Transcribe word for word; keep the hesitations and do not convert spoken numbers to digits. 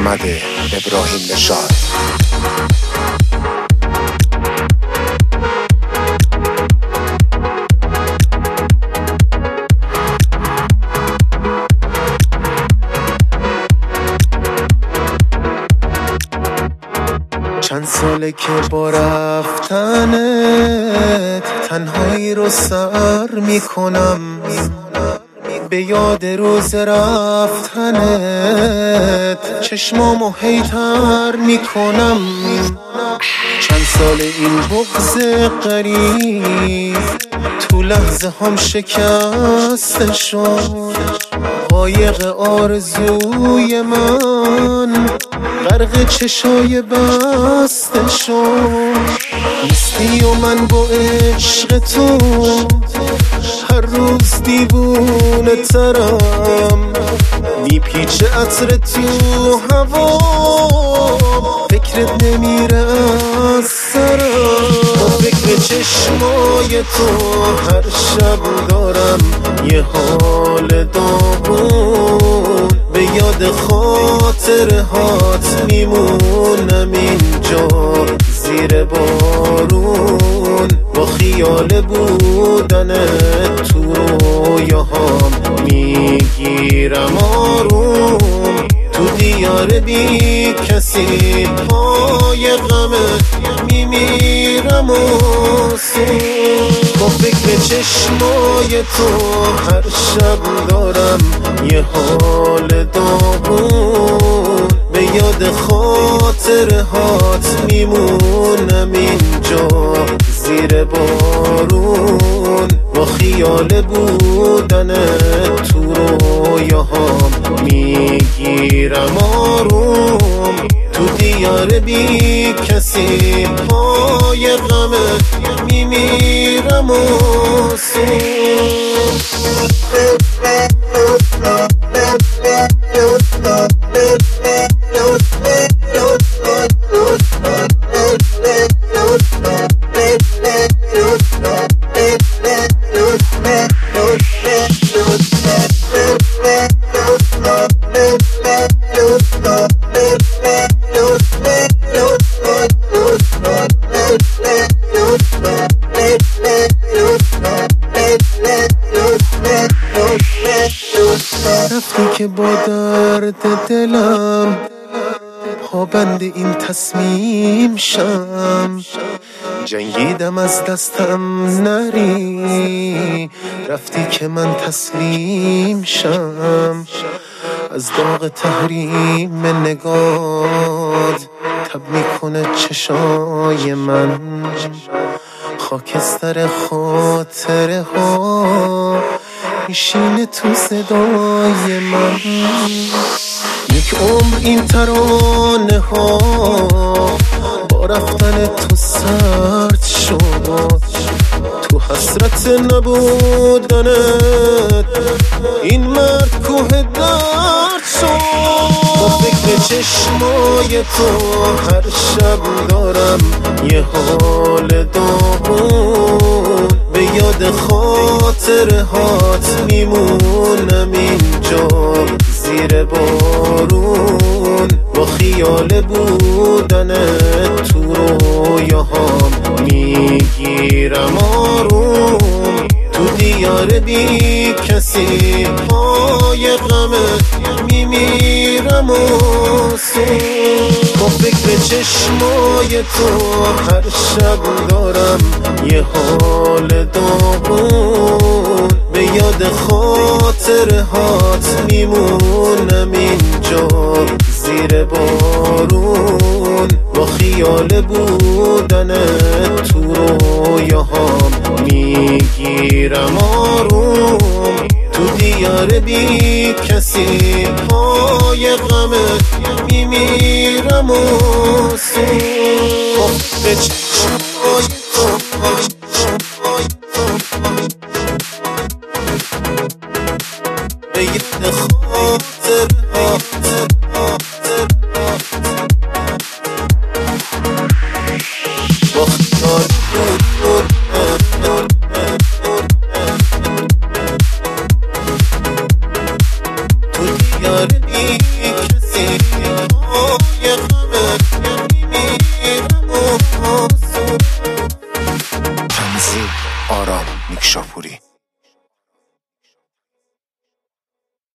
محمد ابراهیم نژاد. چند ساله که با رفتنت تنهایی رو سر میکنم، به یاد روز رفتنت چشمامو هیتر میکنم. چند سال این بغض غریب تو لحظه هم شکسته شد، قایق آرزوی من غرق چشای بسته شد. نیستی و من با عشق تو هر روز دیوونه ترم، میپیچه عطر تو هوا، فکرت نمیره از سرم. با فکر چشمای تو هر شب دارم یه حال داغون، به یاد خاطره هات میمونم اینجا زیر بارون. با خیال بودنت تو رویاهام میگیرم آروم، تو دیار بی کسی پای غمت میمیرم آسون. با فکر چشمای تو هر شب دارم یه حال داغون، به یاد خاطره هات میمونم اینجا زیر بارون. با خیال بودنت تو رویاهام میگیرم آروم، تو دیار بی کسی پای غمت میمیرم آسون. رفتی که با درد دلم پابند این تصمیم شم، جنگیدم از دستم نری، رفتی که من تسلیم شم. از داغ تحریم نگات تب میکنه چشای من، خاکستر خاطره ها میشینه تو صدای من. یک عمر این ترانه ها با رفتن تو سرد شد، تو حسرت نبودنت این مرد کوه درد شد. با فکر چشمای تو هر شب دارم یه حال داغون، به یاد خاطره هات میمونم اینجا زیر بارون. با خیال بودنت تو رویاهام میگیرم آروم، تو دیار بی کسی پای غمت میمیرم آسون. با فکر چشمای تو هر شب دارم یه حال داغون، به یاد خاطره هات میمونم اینجا زیر بارون. با خیال بودنت تو رویاهام میگیرم آروم، تو دیار بی کسی پای غمت میمیرم آسون. با فکر چشمای تو به یاد خاطره هات با خیال تو دیار بی کسی شاپوری.